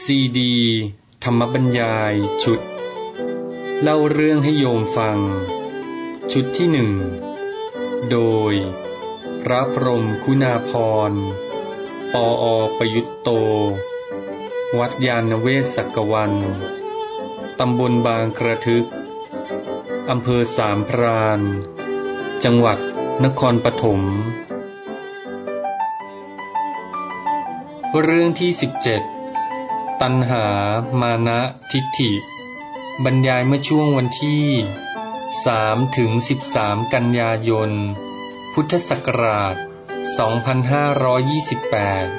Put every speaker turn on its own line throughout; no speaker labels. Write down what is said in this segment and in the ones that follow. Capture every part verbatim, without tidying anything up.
ซีดีธรรมบรรยายชุดเล่าเรื่องให้โยมฟังชุดที่หนึ่งโดยพระพรหมคุณาภรณ์ปออประยุตโตวัดยานเวศกกวันตำบลบางกระทึกอำเภอสามพรานจังหวัดนครปฐมเรื่องที่สิบเจ็ดตัณหามานะทิฏฐิบรรยายเมื่อช่วงวันที่สามถึงสิบสามกันยายนพุทธศักราชสองพันห้าร้อยยี่สิบแปด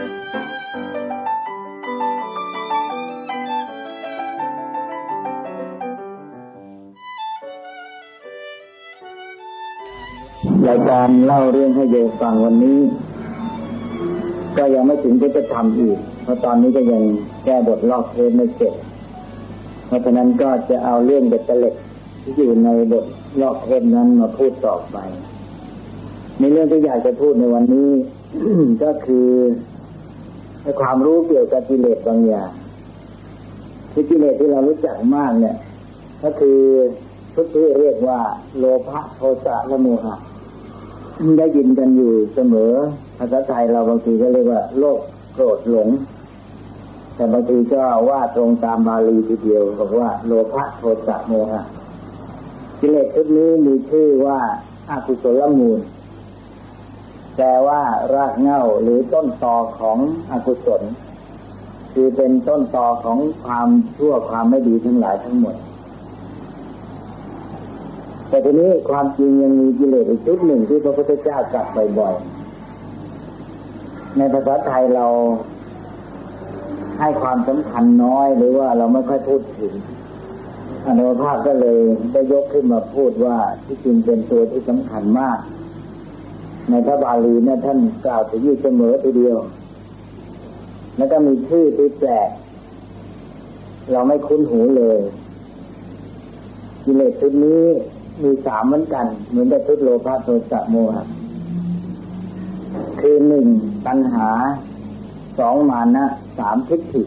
รายการเล่าเรื่องให้โยมฟังวันนี้ก็ยังไม่ถึงที่จะทำอีกเพราะตอนนี้ก็ยังแก้บทลอกเทปไม่เสร็จเพราะฉะนั้นก็จะเอาเรื่องเด็ดเล็กที่อยู่ในบทลอกเทปนั้นมาพูดต่อไปในเรื่องที่อยากจะพูดในวันนี้ ก็คือความรู้เกี่ยวกับกิเลสบางอย่างที่กิเลสที่เรารู้จักมากเนี่ยก็คือทุกที่เรียกว่าโลภะโทสะและโมหะได้ยินกันอยู่เสมอภาษาไทยเราบางทีก็เรียกว่าโลภโกรธหลงแต่บางทีก็ว่าตรงตามบาลีทีเดียวบอกว่าโลภะโทสะโมหะกิเลสชุดนี้มีชื่อว่าอกุศลมูลแปลว่ารากเหง้าหรือต้นตอของอกุศลคือเป็นต้นตอของความชั่วความไม่ดีทั้งหลายทั้งหมดแต่ทีนี้ความจริงยังมีกิเลสอีกชุดหนึ่งที่พระพุทธเจ้าตรัสบ่อยๆในภาษาไทยเราให้ความสำคัญน้อยหรือว่าเราไม่ค่อยพูดถึงอานุภาพก็เลยได้ยกขึ้นมาพูดว่าที่จริงเป็นตัวที่สำคัญมากในพระบาลีเนี่ยท่านกล่าวถึงอยู่เสมอทีเดียวแล้วก็มีชื่อที่แปลกเราไม่คุ้นหูเลยกิเลสชุดนี้มีสามเหมือนกันเหมือนกับชุดโลภะโทสะโมหะคือหนึ่งตัณหาสองมานะสามทิฏฐิ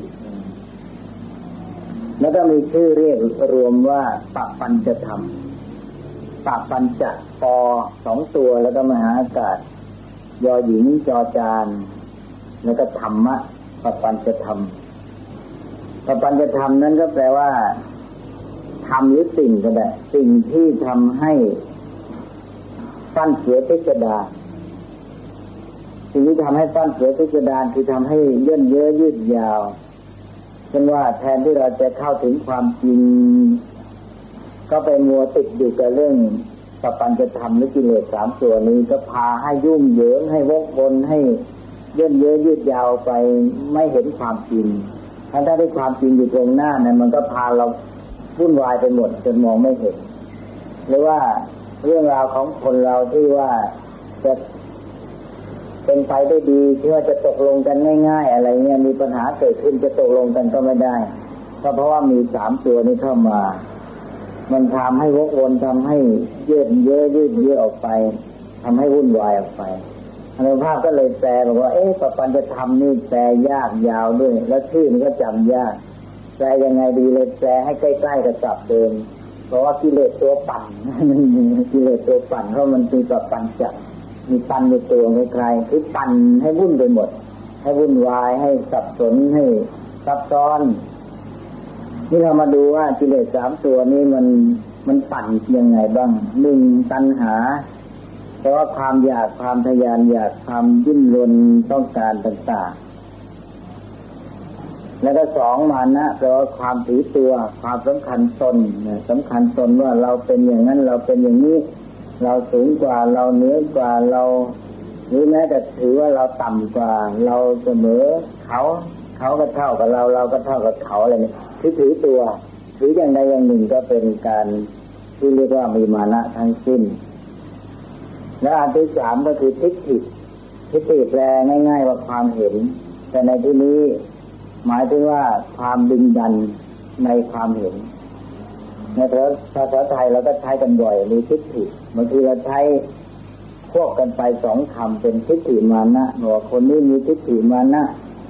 แล้วก็มีชื่อเรียกรวมว่าปปัญจธรรมปปัญจะปอสองตัวแล้วก็มหาอากาศยอหญิงจอจานแล้วก็ธรรมะปปัญจธรรมปปัญจธรรมนั้นก็แปลว่าทำหรือสิ่งก็ได้สิ่งที่ทำให้ฟั่นเฟือพิสดารสิ่งที่ทำให้ฟั่นเฟือพิสดารคือทำให้เยื่นเยอะยืดยาวเช่นว่าแทนที่เราจะเข้าถึงความจริงก็ไปมัวติดอยู่กับเรื่องปปัญจธรรมหรือกิเลสสามตัวนี้ก็พาให้ยุ่งเหยิงให้วกวนให้เยื่นเยอะยืดยาวไปไม่เห็นความจริงถ้าได้ความจริงอยู่ตรงหน้านั้นมันก็พาเราวุ่นวายไปหมดจนมองไม่เห็นหรือว่าเรื่องราวของคนเราที่ว่าจะเป็นไปได้ดีที่ว่าจะตกลงกันง่ายๆอะไรเงี้ยมีปัญหาเกิดขึ้นจะตกลงกันก็ไม่ได้เพราะเพราะว่ามีสามตัวนี้เข้ามามันทำให้วกวนทำให้ยืดเยอะยืดเยอะออกไปทำให้วุ่นวายออกไปอานุภาพก็เลยแปลบอกว่าเอ๊ะปปัญจธรรมนี่แปลยากยาวด้วยแล้วชื่อมันก็จำยากแปลยังไงดีเลยแปลให้ใกล้ๆกับศัพท์เดิมเพราะว่ากิเลสตัวปั่นกิเลสตัวปั่นเพราะมันคือปปัญจะมีปั่นในตัวใครๆคือปั่นให้วุ่นไปหมดให้วุ่นวายให้สับสนให้ซับซ้อนนี่เรามาดูว่ากิเลสสามตัวนี้มันมันปั่นยังไงบ้างหนึ่งตัณหาเพราะว่าความอยากความทยานอยากความดิ้นรนต้องการต่างๆแล้วก็สองมานะแปลว่าความถือตัวความสำคัญตนสำคัญตนว่าเราเป็นอย่างนั้นเราเป็นอย่างนี้เราสูงกว่าเราเหนือกว่าเราหรือแม้แต่ถือว่าเราต่ำกว่าเราเสมอเขาเขาก็เท่ากับเราเราก็เท่ากับเขาอะไรนี่คือถือตัวถืออย่างใดอย่างหนึ่งก็เป็นการที่เรียกว่ามีมานะทั้งสิ้นและอันที่สามก็คือทิฏฐิทิฏฐิแปลง่ายๆว่าความเห็นแต่ในที่นี้หมายถึงว่าความดึงดันในความเห็นในภาษาไทยเราก็ใช้กันบ่อยมีทิฏฐิบางทีเราใช้ควบกันไปสองคำเป็นทิฏฐิมานะหัวคนนี้มีทิฏฐิมานะ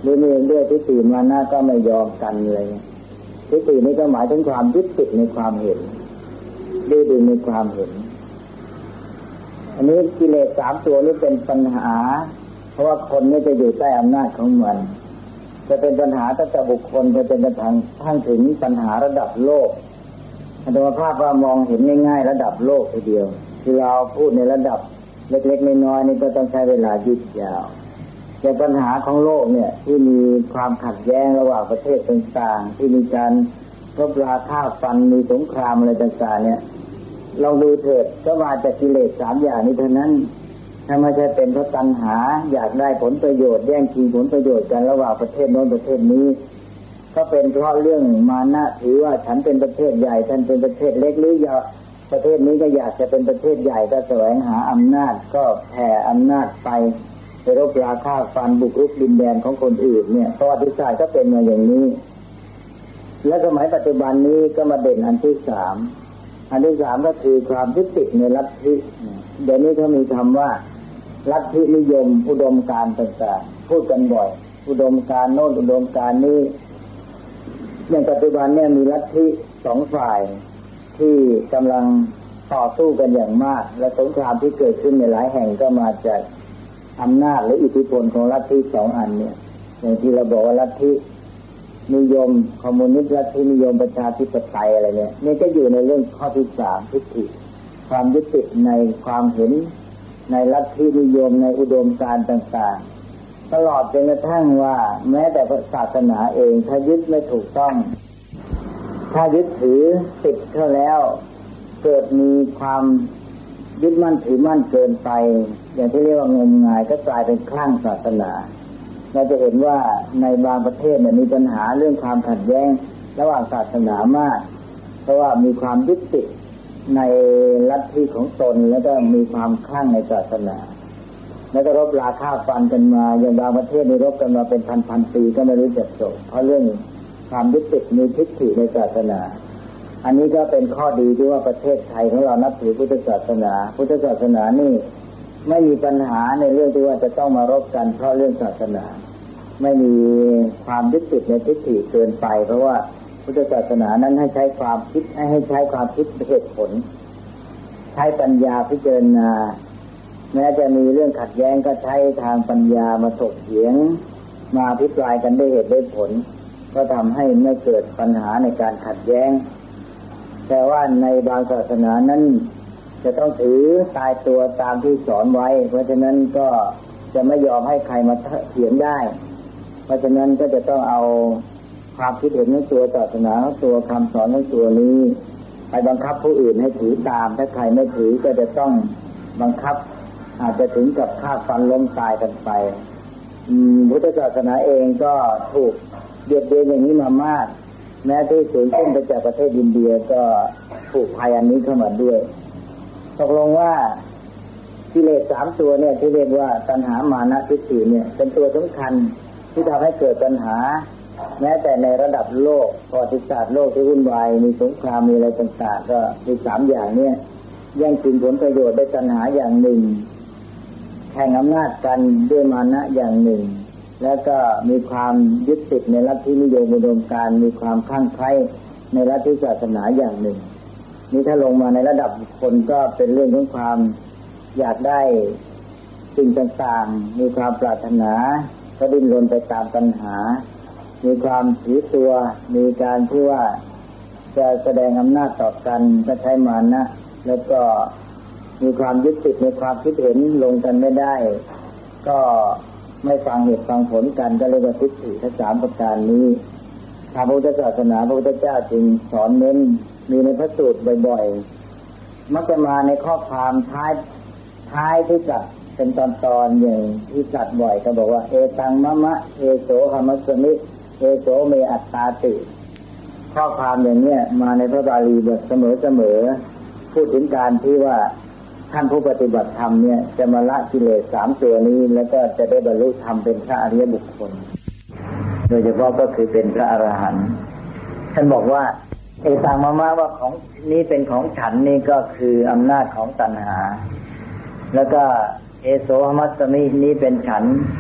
หรือมีด้วยทิฏฐิมานะก็ไม่ยอมกันเลยทิฏฐินี้ก็หมายถึงความยึดติดในความเห็นดื้อดึงในความเห็นอันนี้กิเลสสามตัวนี้เป็นปัญหาเพราะว่าคนนี้จะอยู่ใต้อำนาจของมันจะเป็นปัญหาตั้งแต่บุคคลจะเป็นกระทั่งทั้งถึงปัญหาระดับโลกอัตภาพว่ามองเห็นง่ายๆระดับโลกทีเดียวที่เราพูดในระดับเล็กๆน้อยๆนี่ก็ต้องใช้เวลายืดยาวแต่ปัญหาของโลกเนี่ยที่มีความขัดแย้งระหว่างประเทศต่างๆที่มีการรบราฆ่าฟันมีสงครามอะไรต่างๆเนี่ยลองดูเถิดก็มาจากกิเลสสามอย่างนี้เท่านั้นถ้าไม่ใช่เป็นเพราะตัณหาอยากได้ผลประโยชน์แย่งชิงผลประโยชน์กันระหว่างประเทศโน้นประเทศนี้ก็เป็นเพราะเรื่องมานะถือว่าฉันเป็นประเทศใหญ่ท่านเป็นประเทศเล็กหรืออยากประเทศนี้ก็อยากจะเป็นประเทศใหญ่ก็แสวงหาอำนาจก็แผ่อำนาจไปไปรบราฆ่าฟันบุกรุกดินแดนของคนอื่นเนี่ยประวัติศาสตร์ก็เป็นมาอย่างนี้และสมัยปัจจุบันนี้ก็มาเด่นอันที่สามอันที่สามก็คือความยึดติดในลัทธิเดี๋ยวนี้เขามีคำว่าลัทธินิยมอุดมการณ์ต่างๆพูดกันบ่อยอุดมการณ์โน้นอุดมการณ์นี้อย่างปัจจุบันเนี่ยมีลัทธิสองฝ่ายที่กำลังต่อสู้กันอย่างมากและสงครามที่เกิดขึ้นในหลายแห่งก็มาจากอำนาจและอิทธิพลของลัทธิสองอันเนี่ยอย่างที่เราบอกว่าลัทธินิยมคอมมิวนิสต์ลัทธินิยมประชาธิปไตยอะไรเนี่ยนี่ก็อยู่ในเรื่องข้อที่สามทิฏฐิความยึดติดในความเห็นในลัทธินิยมในอุดมการณ์ต่างๆตลอดจนกระทั่งว่าแม้แต่ศาสนาเองถ้ายึดไม่ถูกต้องถ้ายึดถือติดเข้าแล้วเกิดมีความยึดมั่นถือมั่นเกินไปอย่างที่เรียกว่างมงายก็กลายเป็นคลั่งศาสนาเราจะเห็นว่าในบางประเทศเนี่ยมีปัญหาเรื่องความขัดแย้งระหว่างศาสนามากเพราะว่ามีความยึดติดในลัทธิของตนแล้วก็มีความคลั่งในศาสนาแล้วก็รบราฆ่าฟันกันมาอย่างบางประเทศนี่รบกันมาเป็นพันๆปีก็ไม่รู้จักจบเพราะเรื่องความยึดติดมีทิฏฐิในศาสนาอันนี้ก็เป็นข้อดีที่ว่าประเทศไทยของเรานับถือพุทธศาสนาพุทธศาสนานี่ไม่มีปัญหาในเรื่องที่ว่าจะต้องมารบกันเพราะเรื่องศาสนาไม่มีความยึดติดในทิฏฐิเกินไปเพราะว่าพุทธศาสนานั้นให้ใช้ความคิดให้ใช้ความคิดเป็นเหตุผลใช้ปัญญาพิจารณาแม้จะมีเรื่องขัดแย้งก็ใช้ทางปัญญามาถกเถียงมาอภิปรายกันด้วยเหตุด้วยผลก็ทำให้ไม่เกิดปัญหาในการขัดแย้งแต่ว่าในบางศาสนานั้นจะต้องถือตายตัวตามที่สอนไว้เพราะฉะนั้นก็จะไม่ยอมให้ใครมาเถียงได้เพราะฉะนั้นก็จะต้องเอาความคิดเห็นของตัวศาสนาของตัวคำสอนของตัวนี้ไปบังคับผู้อื่นให้ถือตามถ้าใครไม่ถือก็จะต้องบังคับอาจจะถึงกับฆ่าฟันล้มตายกันไปพุทธศาสนาเองก็ถูกเบียดเบียนอย่างนี้มามากแม้ที่สูงขึ้นไปจากประเทศอินเดียก็ถูกภัยอันนี้เข้ามาด้วยตกลงว่ากิเลสสามตัวเนี่ยที่เรียกว่าตัณหามานะทิฏฐิเนี่ยเป็นตัวสำคัญที่ทำให้เกิดปัญหาแม้แต่ในระดับโลกประวัติศาสตร์โลกที่วุ่นวายมีสงครามมีอะไรต่างๆก็มีสามอย่างเนี่ยแย่งชิงผลประโยชน์ด้วยตัณหาอย่างหนึ่งแข่งอำนาจกันด้วยมานะอย่างหนึ่งแล้วก็มีความยึดติดในลัทธินิยมอุดมการณ์มีความคลั่งไคล้ในลัทธิศาสนาอย่างหนึ่งนี่ถ้าลงมาในระดับบุคคลก็เป็นเรื่องของความอยากได้สิ่งต่างๆมีความปรารถนาก็ดิ้นรนไปตามปัญหามีความถือตัวมีการที่ว่าจะแสดงอำนาจต่อกันก็ใช้มานะแล้วก็มีความยึดติดในความคิดเห็นลงกันไม่ได้ก็ไม่ฟังเหตุฟังผลกันก็เรียกว่าทิฏฐิทั้งสามประการนี้ทางพุทธศาสนาพระพุทธเจ้าจึงสอนเน้นมีในพระสูตรบ่อยๆมักจะมาในข้อความท้ายท้ายที่จัดเป็นตอนๆอย่างที่จัดบ่อยก็บอกว่าเอตังมะมะเอโสหมัสสมิเอโสเมอัตตาติข้อความอย่างเนี้ยมาในพระบาลีบทเสมอๆพูดถึงการที่ว่าท่านผู้ปฏิบัติธรรมเนี่ยจะมาละกิเลสสามตัวนี้แล้วก็จะได้บรรลุธรรมเป็นพระอริยบุคคลโดยเฉพาะก็คือเป็นพระอรหันต์ท่านบอกว่าเอตังมะมะว่าของนี้เป็นของฉันนี่ก็คืออำนาจของตัณหาแล้วก็เอโสหมัสสมินี้เป็นฉัน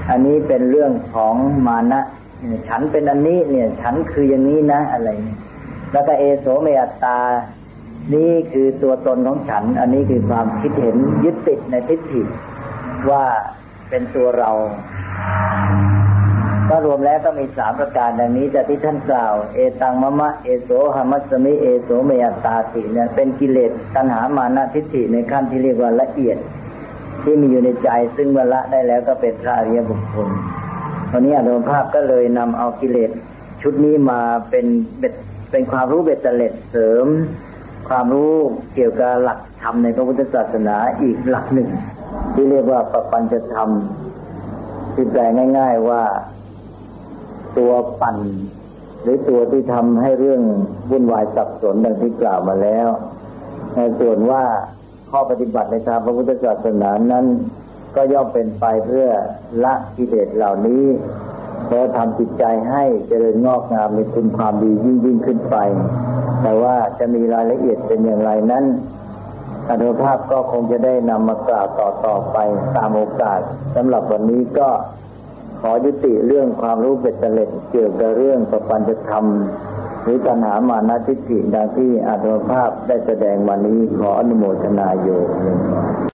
อันนี้เป็นเรื่องของมานะฉันเป็นอันนี้เนี่ยฉันคืออย่างนี้นะอะไรเนี่ยแล้วก็เอโสเมอัตตานี่คือตัวตนของฉันอันนี้คือความคิดเห็นยึดติดในทิฏฐิว่าเป็นตัวเราก็รวมแล้วก็มีสามประการดังนี้แต่ที่ท่านกล่าวเอตังมะมะเอโสหมัสสมิเอโสเมอัตตาสิเนี่ยเป็นกิเลสตัณหามานะทิฏฐิในขั้นที่เรียกว่าละเอียดที่มีอยู่ในใจซึ่งเมื่อละได้แล้วก็เป็นพระอริยบุคคลตอนนี้อาตมาภาพก็เลยนำเอากิเลสชุดนี้มาเป็นเป็นความรู้เบ็ดเตล็ดเสริมความรู้เกี่ยวกับหลักธรรมในพระพุทธศาสนาอีกหลักหนึ่งที่เรียกว่าปปัญจธรรมที่แปลง่ายๆว่าตัวปั่นหรือตัวที่ทำให้เรื่องวุ่นวายสับสนดังที่กล่าวมาแล้วในส่วนว่าข้อปฏิบัติในทางพระพุทธศาสนานั้นก็ย่อมเป็นไปเพื่อละกิเลสเหล่านี้แล้วทำจิตใจให้เจริญงอกงามมีคุณความดียิ่งยิ่งขึ้นไปแต่ว่าจะมีรายละเอียดเป็นอย่างไรนั้นอาตมาภาพก็คงจะได้นำมากล่าวต่อต่อไปตามโอกาสสำหรับวันนี้ก็ขอยุติเรื่องความรู้เบ็ดเตล็ดเกี่ยวกับเรื่องปปัญจธรรมหรือตัณหามานะทิฏฐิดังที่อาตมาภาพได้แสดงวันนี้ขออนุโมทนาโยม